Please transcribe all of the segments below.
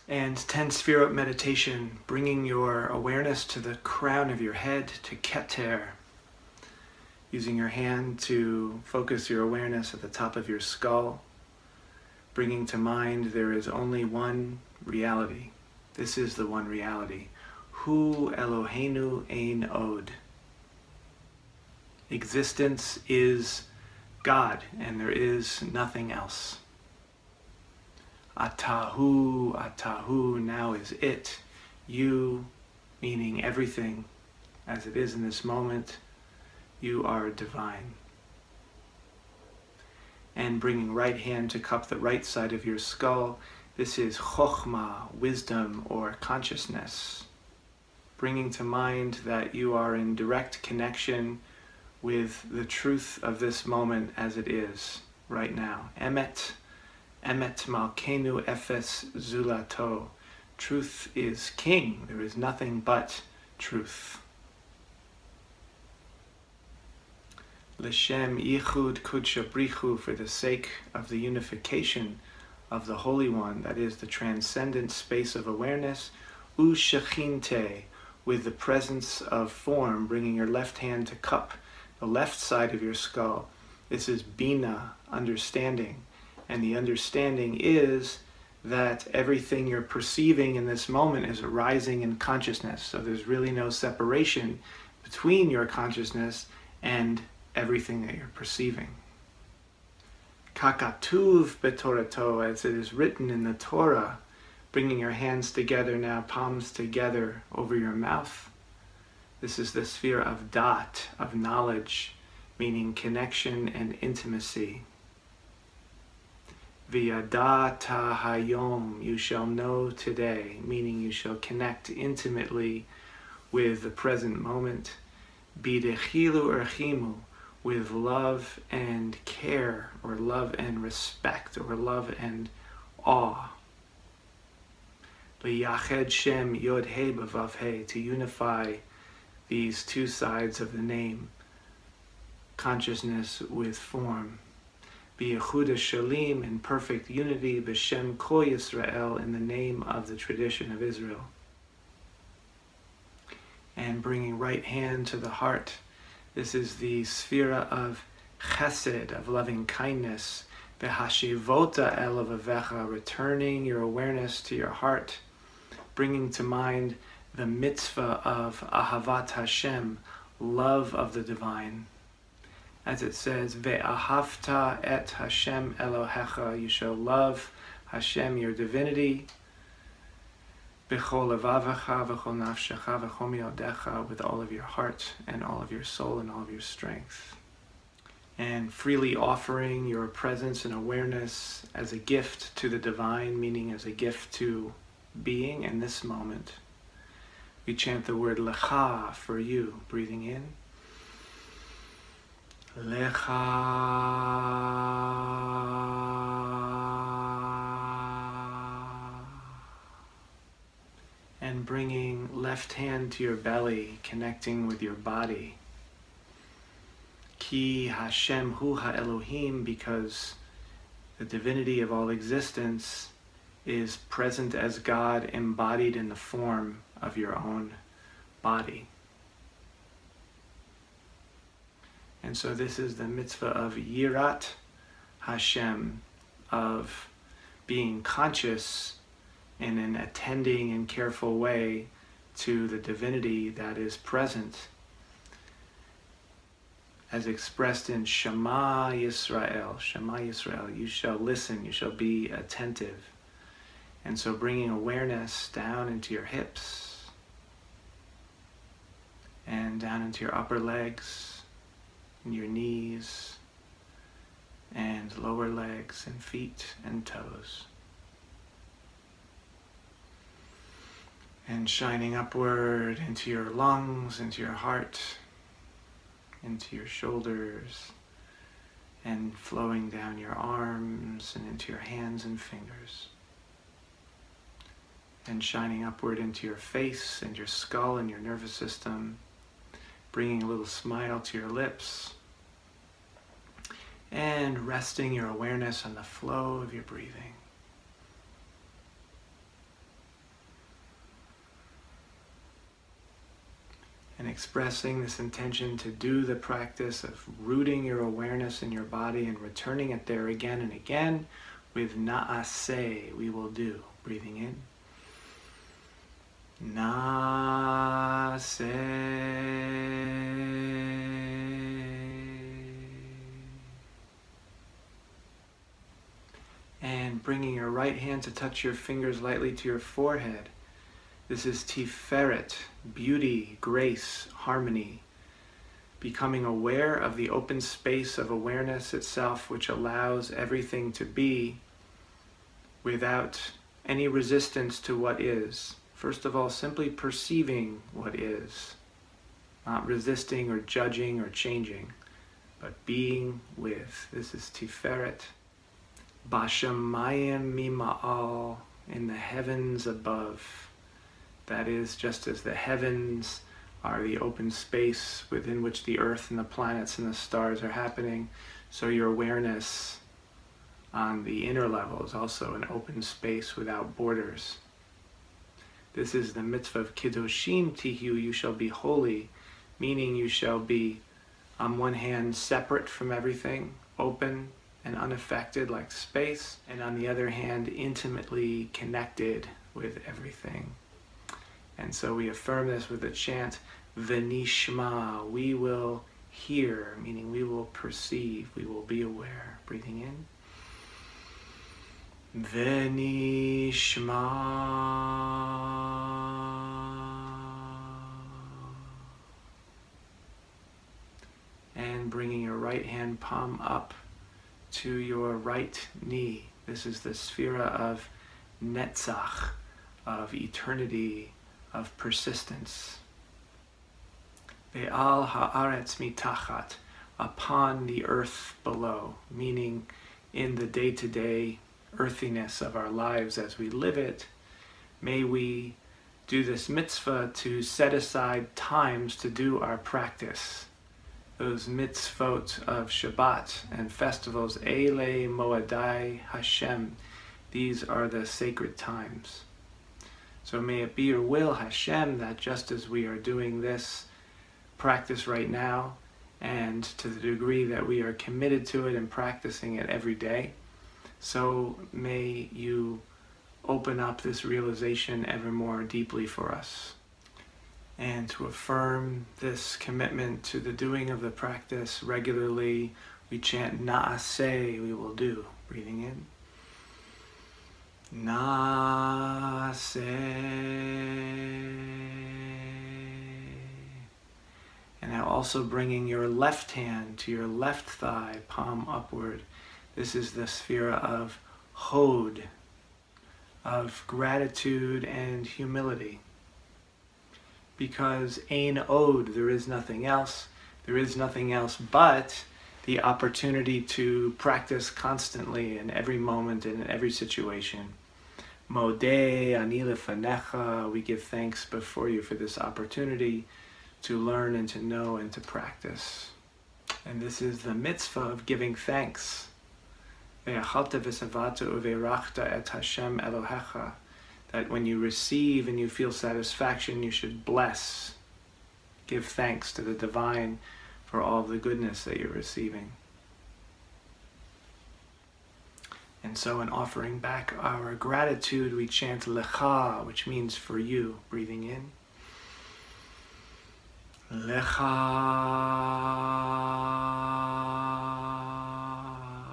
And 10 Sefirot meditation, bringing your awareness to the crown of your head, to Keter. Using your hand to focus your awareness at the top of your skull. Bringing to mind there is only one reality. This is the one reality. Hu Eloheinu Ein Od. Existence is God, and there is nothing else. Atahu, Atahu, now is it. You, meaning everything as it is in this moment, you are divine. And bringing right hand to cup the right side of your skull, this is Chokhmah, wisdom or consciousness. Bringing to mind that you are in direct connection with the truth of this moment as it is right now. Emet. Emet Malkenu Efes Zulato. Truth is king. There is nothing but truth. L'shem Yichud Kudsha Brichu, for the sake of the unification of the Holy One, that is the transcendent space of awareness, U Shechinte, with the presence of form, bringing your left hand to cup the left side of your skull. This is Bina, understanding. And the understanding is that everything you're perceiving in this moment is arising in consciousness. So there's really no separation between your consciousness and everything that you're perceiving. Kakatuv betorato, as it is written in the Torah, bringing your hands together now, palms together over your mouth. This is the sphere of dat, of knowledge, meaning connection and intimacy. V'yadata hayom, you shall know today, meaning you shall connect intimately with the present moment. B'dechilu erchimu, with love and care, or love and respect, or love and awe. L'yached shem yod he b'vav he, to unify these two sides of the name, consciousness with form. B'yechuda shalim, in perfect unity, b'shem kol Yisrael, in the name of the tradition of Israel. And bringing right hand to the heart, this is the sphera of chesed, of loving kindness. B'hashivota el avavecha, returning your awareness to your heart, bringing to mind the mitzvah of ahavat Hashem, love of the divine. As it says, Ve'ahavta et Hashem Elohecha, you shall love Hashem, your divinity, B'chol levavecha, v'chol nafshecha, v'chol miyodecha, with all of your heart and all of your soul and all of your strength. And freely offering your presence and awareness as a gift to the divine, meaning as a gift to being in this moment. We chant the word Lecha for you, breathing in. Lecha. And bringing left hand to your belly, connecting with your body. Ki Hashem hu ha-Elohim, because the divinity of all existence is present as God, embodied in the form of your own body. And so this is the mitzvah of Yirat Hashem, of being conscious in an attending and careful way to the divinity that is present, as expressed in Shema Yisrael. Shema Yisrael, you shall listen, you shall be attentive. And so bringing awareness down into your hips and down into your upper legs, and your knees, and lower legs, and feet, and toes. And shining upward into your lungs, into your heart, into your shoulders, and flowing down your arms, and into your hands and fingers. And shining upward into your face, and your skull, and your nervous system, bringing a little smile to your lips, and resting your awareness on the flow of your breathing. expressing this intention to do the practice of rooting your awareness in your body and returning it there again and again with na'aseh, we will do. Breathing in. Na'aseh. And bringing your right hand to touch your fingers lightly to your forehead. This is Tiferet, beauty, grace, harmony. Becoming aware of the open space of awareness itself, which allows everything to be without any resistance to what is. First of all, simply perceiving what is, not resisting or judging or changing, but being with. This is Tiferet. Bashamayim mima'al, in the heavens above. That is, just as the heavens are the open space within which the earth and the planets and the stars are happening, so your awareness on the inner level is also an open space without borders. This is the mitzvah of Kiddushim Tihu, you shall be holy, meaning you shall be, on one hand, separate from everything, open and unaffected like space, and on the other hand, intimately connected with everything. And so we affirm this with the chant, V'nishma, we will hear, meaning we will perceive, we will be aware. Breathing in. V'nishma. And bringing your right hand palm up to your right knee. This is the sphera of Netzach, of eternity, of persistence. Ve'al ha'aretz mitachat, upon the earth below, meaning in the day-to-day earthiness of our lives as we live it, may we do this mitzvah to set aside times to do our practice. Those mitzvot of Shabbat and festivals, Eile Moadai Hashem, these are the sacred times. So may it be your will, Hashem, that just as we are doing this practice right now, and to the degree that we are committed to it and practicing it every day, so may you open up this realization ever more deeply for us. And to affirm this commitment to the doing of the practice regularly, we chant Na'aseh, we will do. Breathing in. Na'aseh. And now also bringing your left hand to your left thigh, palm upward. This is the sphera of Hod, of gratitude and humility. Because Ein Od, there is nothing else. There is nothing else but the opportunity to practice constantly in every moment and in every situation. Modeh ani lefanecha, we give thanks before you for this opportunity to learn and to know and to practice. And this is the mitzvah of giving thanks. Ve'achalta v'savata uve'rachta et Hashem Elohecha, that when you receive and you feel satisfaction, you should bless, give thanks to the divine for all the goodness that you're receiving. And so in offering back our gratitude, we chant Lecha, which means for you. Breathing in. Lecha.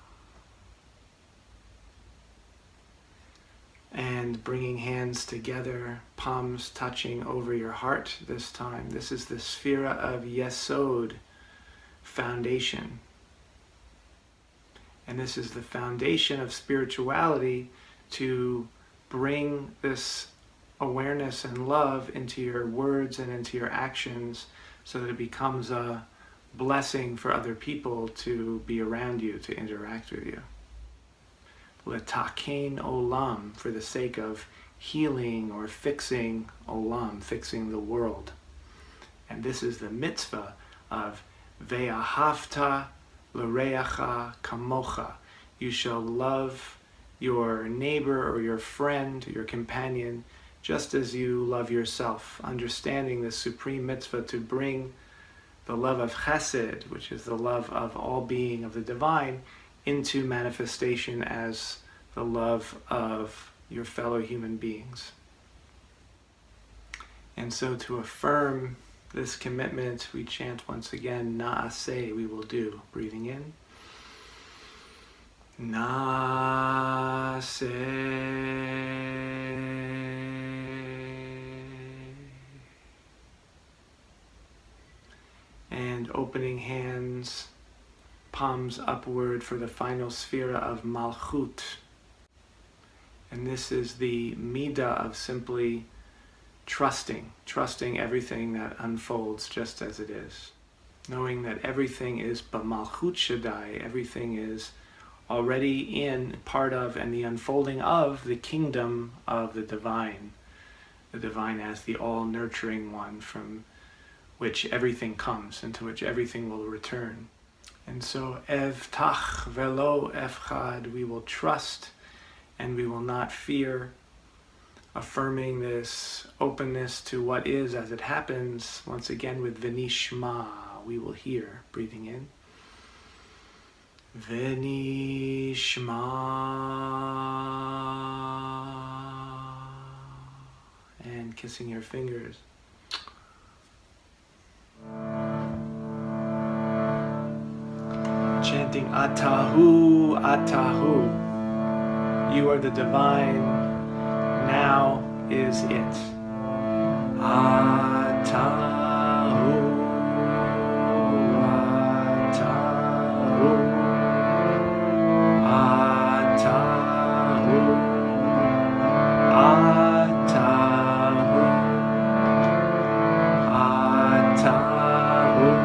And bringing hands together, palms touching over your heart this time. This is the sphera of Yesod, foundation. And this is the foundation of spirituality, to bring this awareness and love into your words and into your actions so that it becomes a blessing for other people to be around you, to interact with you. Letakein olam, for the sake of healing or fixing olam, fixing the world. And this is the mitzvah of ve'ahavta l'reacha kamocha. You shall love your neighbor or your friend, your companion, just as you love yourself, understanding the supreme mitzvah to bring the love of chesed, which is the love of all being of the divine, into manifestation as the love of your fellow human beings. And so to affirm this commitment, we chant once again, Na'aseh, we will do. Breathing in. Na'aseh. And opening hands, palms upward for the final sphere of Malchut. And this is the midah of simply trusting everything that unfolds just as it is. Knowing that everything is b'malchut shaddai, everything is already in, part of, and the unfolding of the kingdom of the divine as the all-nurturing one from which everything comes, into which everything will return. And so, evtach velo efchad, we will trust and we will not fear, affirming this openness to what is as it happens, once again with Venishma, we will hear, breathing in. Venishma, and kissing your fingers. Chanting Atahu, Atahu. You are the divine, now is it. Atahu, Atahu, Atahu, Atahu, Atahu.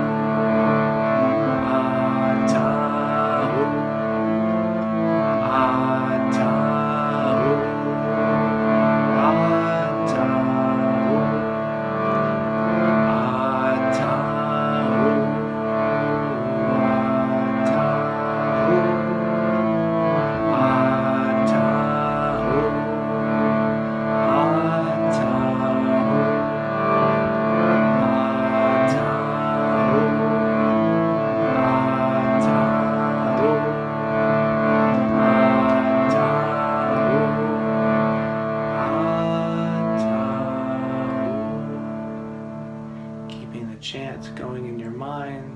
Chant going in your mind,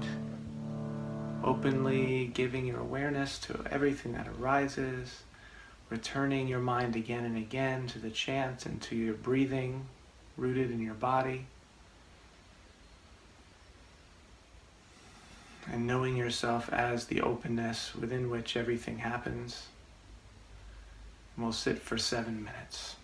openly giving your awareness to everything that arises, returning your mind again and again to the chant and to your breathing rooted in your body, and knowing yourself as the openness within which everything happens. We'll sit for 7 minutes.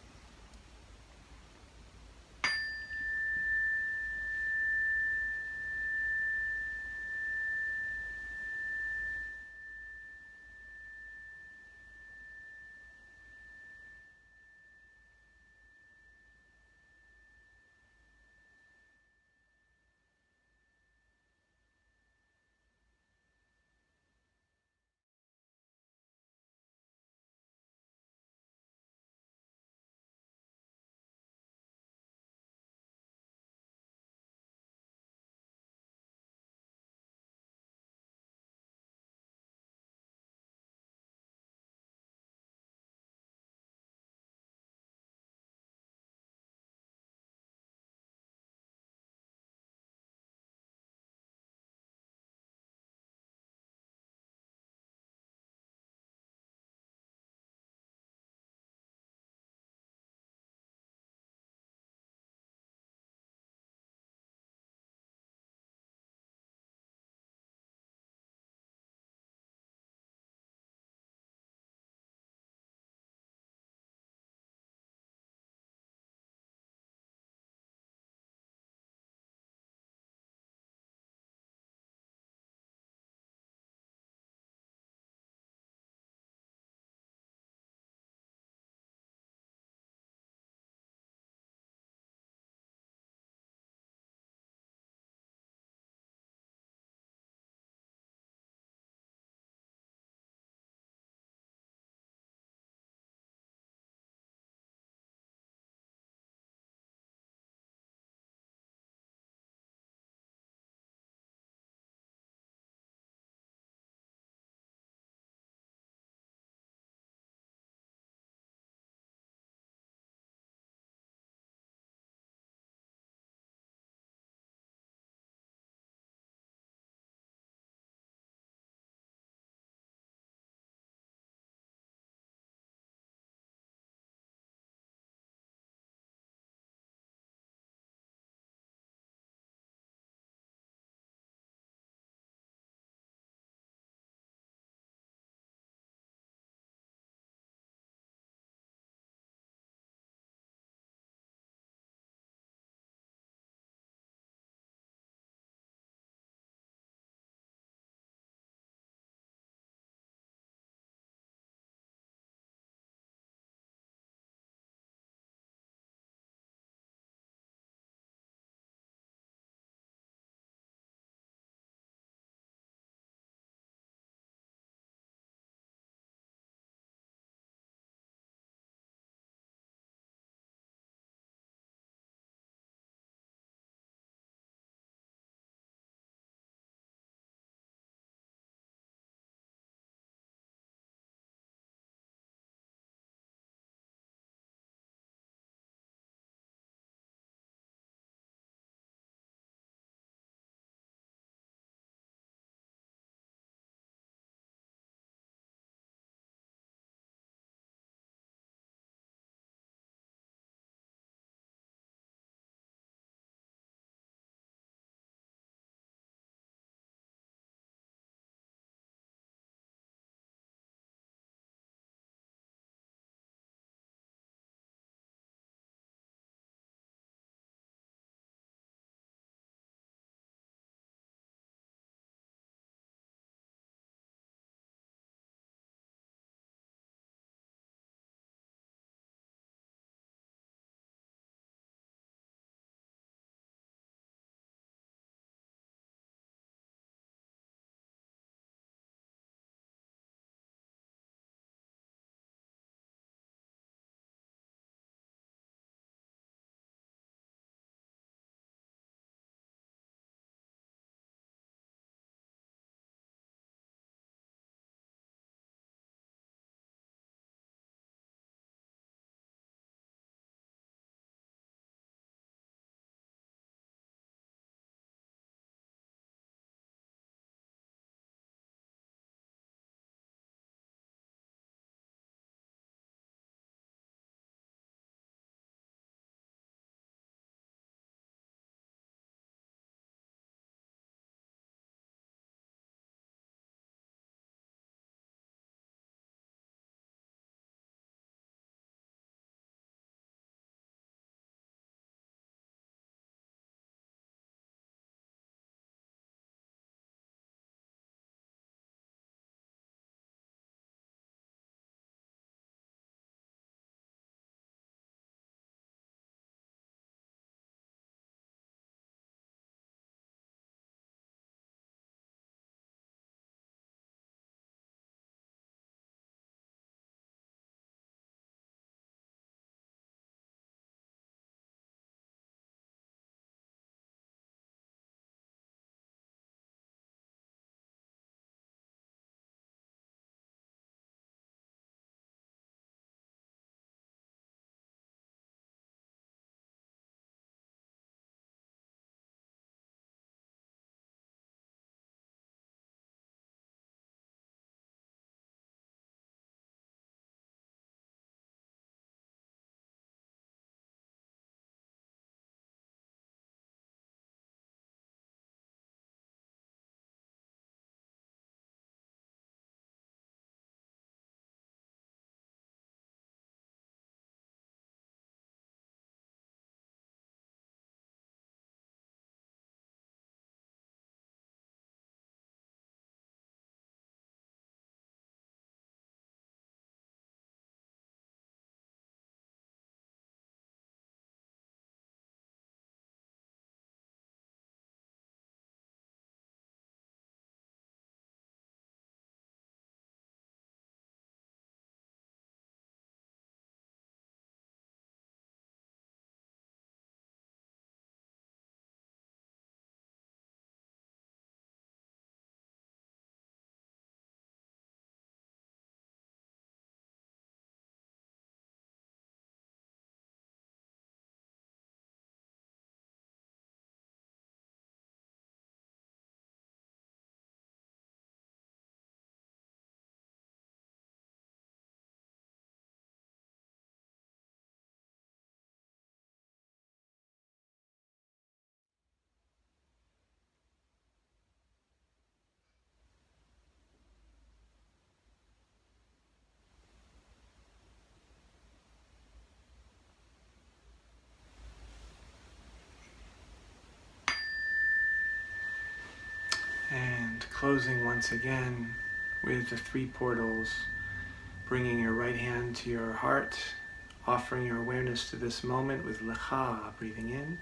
And closing once again with the 3 portals, bringing your right hand to your heart, offering your awareness to this moment with Lecha, breathing in.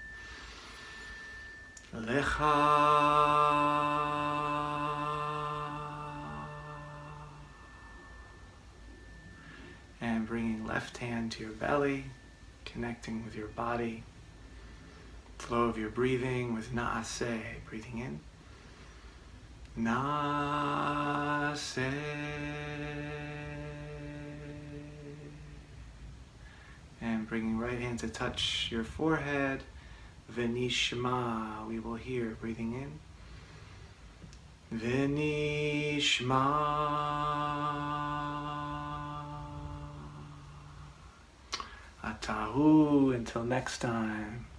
Lecha. And bringing left hand to your belly, connecting with your body. Flow of your breathing with Na'aseh, breathing in. Na'aseh. And bringing right hand to touch your forehead. V'nishma, we will hear, breathing in. V'nishma. Atahu, until next time.